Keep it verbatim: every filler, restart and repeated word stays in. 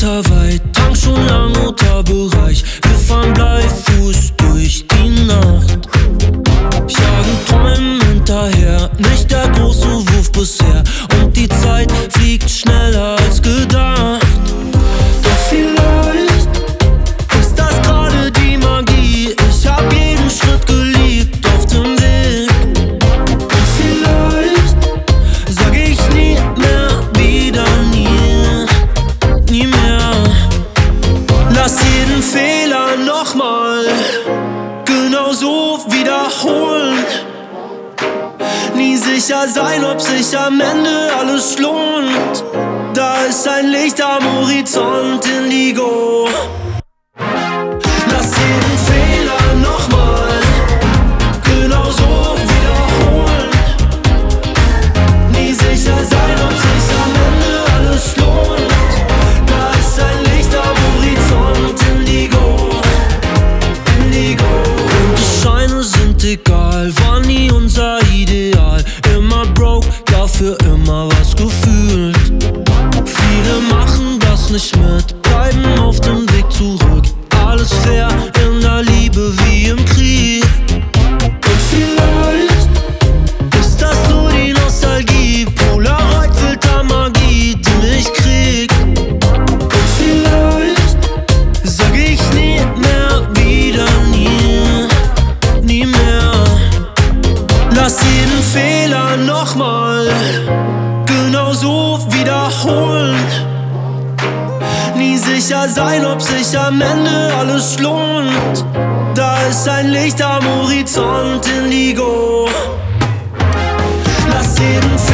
kilometerweit, Tank schon am Motorbereich. Wir fahren bleifuß durch die Nacht, jagen Träumen hinterher, nicht der große Wurf bisher. Und die Zeit fliegt schneller als gedacht. Doch vielleicht ist das gerade die Magie. Ich hab jeden Schritt geliebt auf dem Weg. Und vielleicht sag ich nie mehr wieder nie, nie mehr. Lass jeden Fehler nochmal genau so wiederholen. Nie sicher sein, ob sich am Ende alles lohnt. Da ist ein Licht am Horizont, Indigo. Lass jeden Fehler nochmal genau so wiederholen. Nie sicher sein, ob sich am Ende alles lohnt. Da ist ein Licht am Horizont, Indigo, Indigo. Und die Scheine sind egal, war nie unser Ideal. Immer broke, dafür immer was gefühlt. Viele machen das nicht mit, bleiben auf dem Weg zurück. Alles fair in der Liebe wie im Krieg. Und vielleicht ist das nur die Nostalgie, Polaroid Filter Magie, die mich kriegt. Und vielleicht sag ich nie mehr wieder nie, nie mehr. Lass jeden Fehler nochmal genau so wiederholen. Nie sicher sein, ob sich am Ende alles lohnt. Da ist ein Licht am Horizont, Indigo. Lass jeden